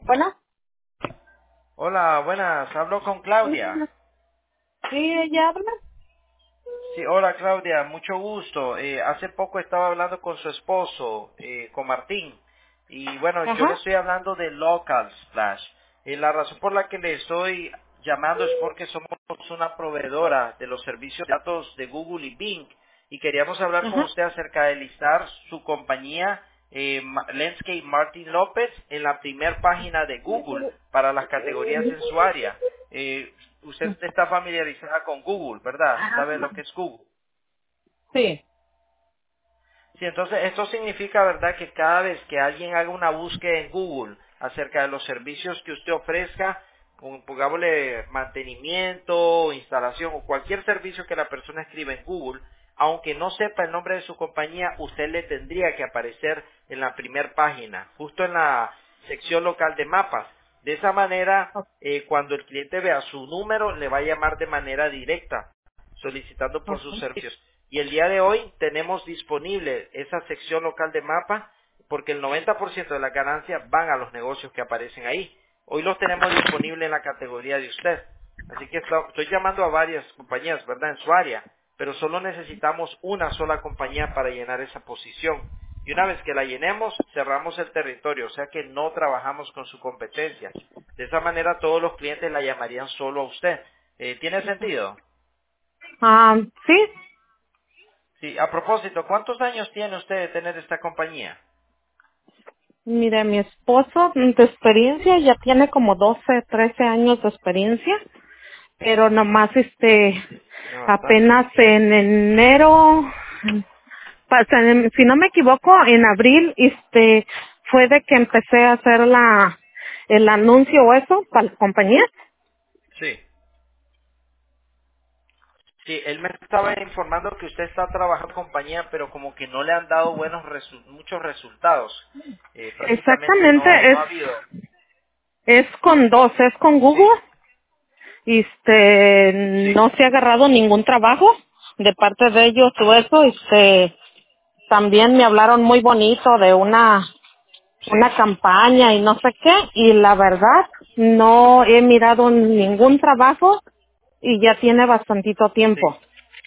Bueno, Hola, buenas. Hablo con Claudia. sí, ella habla. Sí, hola Claudia, mucho gusto. Hace poco estaba hablando con su esposo, con Martín, y bueno, yo le Ajá, estoy hablando de Local Splash. La razón por la que le estoy llamando es porque somos una proveedora de los servicios de datos de Google y Bing, y queríamos hablar con ajá. usted acerca de listar su compañía Landscape Martín López en la primer página de Google para las categorías en su área. Usted está familiarizada con Google, ¿verdad? ¿Sabe lo que es Google? Sí. Sí, entonces esto significa, ¿verdad?, que cada vez que alguien haga una búsqueda en Google acerca de los servicios que usted ofrezca, pongámosle mantenimiento, instalación o cualquier servicio que la persona escriba en Google, aunque no sepa el nombre de su compañía, usted le tendría que aparecer en la primera página, justo en la sección local de mapas. De esa manera, cuando el cliente vea su número, le va a llamar de manera directa solicitando por sus servicios. Y el día de hoy tenemos disponible esa sección local de mapa porque el 90% de las ganancias van a los negocios que aparecen ahí. Hoy los tenemos disponible en la categoría de usted. Así que estoy llamando a varias compañías, ¿verdad?, en su área, pero solo necesitamos una sola compañía para llenar esa posición. Y una vez que la llenemos, cerramos el territorio, o sea que no trabajamos con su competencia. De esa manera todos los clientes la llamarían solo a usted. ¿Tiene sentido? Ah, sí. Sí, a propósito, ¿cuántos años tiene usted de tener esta compañía? Mire, mi esposo de experiencia ya tiene como 12, 13 años de experiencia, pero nomás Tiene bastante. apenas en enero, si no me equivoco, en abril, fue de que empecé a hacer el anuncio o eso para la compañía. Sí. Sí, él me estaba informando que usted está trabajando en compañía, pero como que no le han dado muchos resultados. Prácticamente Exactamente, no ha habido. es con dos, es con Sí, Google. sí, No se ha agarrado ningún trabajo de parte de ellos o eso. También me hablaron muy bonito de sí, una campaña y no sé qué, y la verdad no he mirado ningún trabajo y ya tiene bastantito sí. tiempo.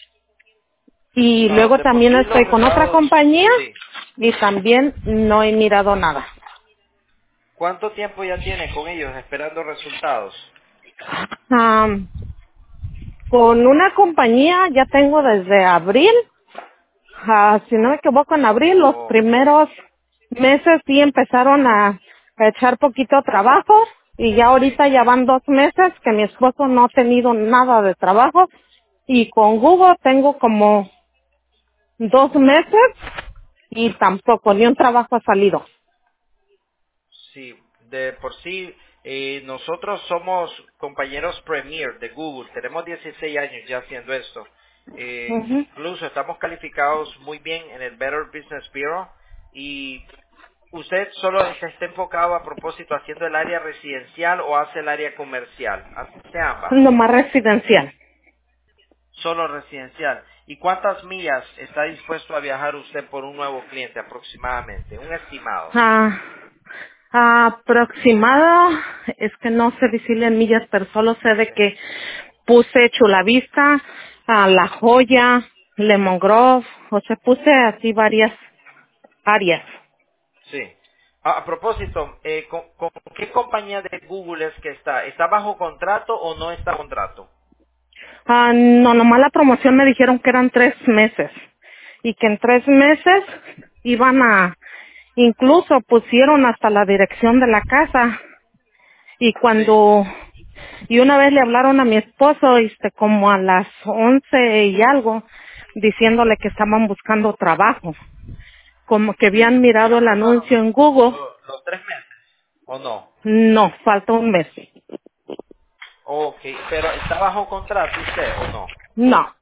Y No, luego de por también sí los estoy con otra resultados. compañía Sí. y también no he mirado nada. ¿Cuánto tiempo ya tiene con ellos esperando resultados? Am, con una compañía ya tengo desde abril. Si no me equivoco, en abril, los Oh, primeros meses sí empezaron a echar poquito trabajo y ya sí. ahorita ya van 2 meses que mi esposo no ha tenido nada de trabajo y con Google tengo como 2 meses y tampoco ni un trabajo ha salido. Sí, de por sí, nosotros somos compañeros Premier de Google, tenemos 16 años ya haciendo esto. Ujú. Incluso estamos calificados muy bien en el Better Business Bureau y usted solo está enfocado a propósito haciendo el área residencial o hace el área comercial, hace ambas, Nomás residencial. solo residencial. ¿Y cuántas millas está dispuesto a viajar usted por un nuevo cliente aproximadamente? Un estimado. Ah, aproximado, es que no sé decirle en millas, pero solo sé de Sí. que puse Chulavista, a La Joya, Lemon Grove, o sea, puse así varias áreas. Sí. A propósito, ¿con qué compañía de Google es que está? ¿Está bajo contrato o no está bajo contrato? No, nomás la promoción me dijeron que eran 3 meses y que en 3 meses iban incluso pusieron hasta la dirección de la casa y Sí, y una vez le hablaron a mi esposo, como a las 11 y algo, diciéndole que estaban buscando trabajo, como que habían y mirado ya el pasaron anuncio en Google. los 3 meses, ¿o no? No, falta un mes. Ok, pero ¿está bajo contrato usted o no? No.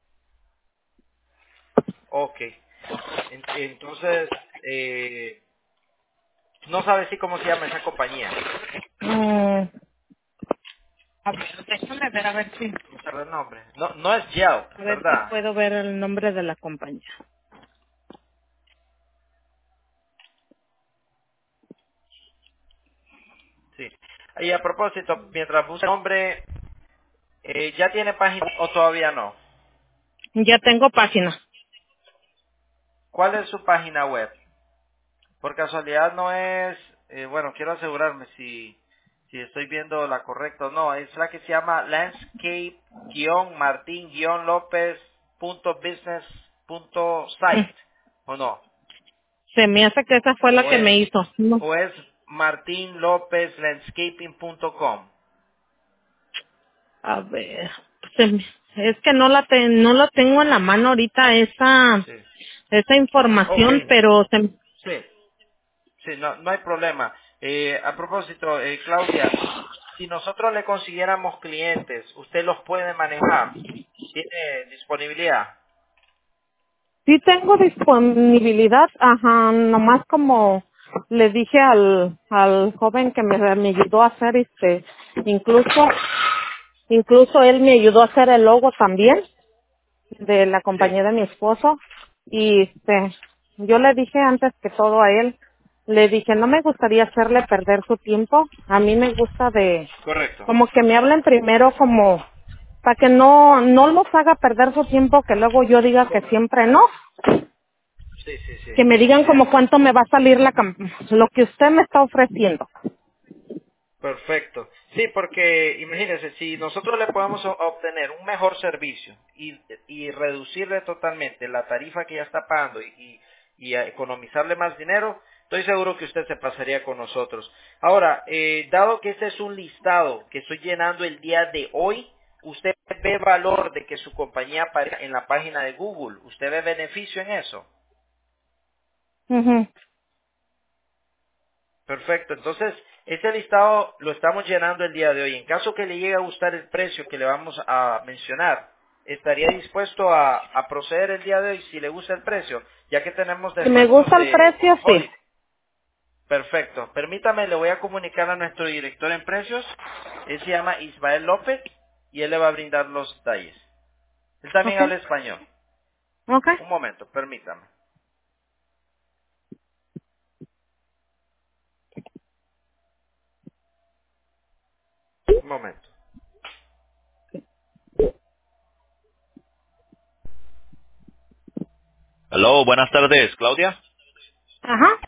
Ok, entonces, no sabe si cómo se llama esa compañía. Mm, a ver, déjame ver No sabe el nombre. No, no es Yelp, a ver si ¿verdad? puedo ver el nombre de la compañía. Sí. Y a propósito, mientras busca el nombre, ¿ya tiene página o todavía no? Ya tengo página. ¿Cuál es su página web? Por casualidad no es, bueno, quiero asegurarme si estoy viendo la correcta o no. Es la que se llama Mm, landscape-martin-lopez.business.site, ¿o no? Se me hace que esa fue la ¿O que es, me hizo. No. o es martinlopezlandscaping.com? A ver, es que no la tengo en la mano ahorita Sí. esa Ok, información, pero sí. Sí, no, no hay problema. A propósito, Claudia, si nosotros le consiguiéramos clientes, ¿usted los puede manejar? ¿Tiene disponibilidad? sí tengo disponibilidad, ajá, nomás como le dije al joven que me ayudó a hacer incluso, incluso él me ayudó a hacer el logo también de la Sí, compañía de mi esposo y yo le dije antes que todo a él, le dije no me gustaría hacerle perder su tiempo, a mí me gusta de correcto. como que me hablen primero como para que no los haga perder su tiempo que luego yo diga que siempre no, Sí, sí, sí, que me digan como entiendo. cuánto me va a salir lo que usted me está ofreciendo. Perfecto. Sí, porque imagínese, si nosotros le podemos obtener un mejor servicio y reducirle totalmente la tarifa que ya está pagando y a economizarle más dinero, estoy seguro que usted se pasaría con nosotros. Ahora, dado que este es un listado que estoy llenando el día de hoy, ¿usted ve valor de que su compañía aparezca en la página de Google? ¿Usted ve beneficio en eso? Ujú. Perfecto, entonces este listado lo estamos llenando el día de hoy. En caso que le llegue a gustar el precio que le vamos a mencionar, ¿estaría dispuesto a proceder el día de hoy si le gusta el precio? Ya que tenemos Si me descuentos gusta el de precio, sí. holiday. Perfecto, permítame, le voy a comunicar a nuestro director en precios. Él se llama Ismael López y él le va a brindar los detalles. Él también Okay. habla español. Okay. Un momento, permítame. Un momento. Hello, buenas tardes, Claudia. Ajá.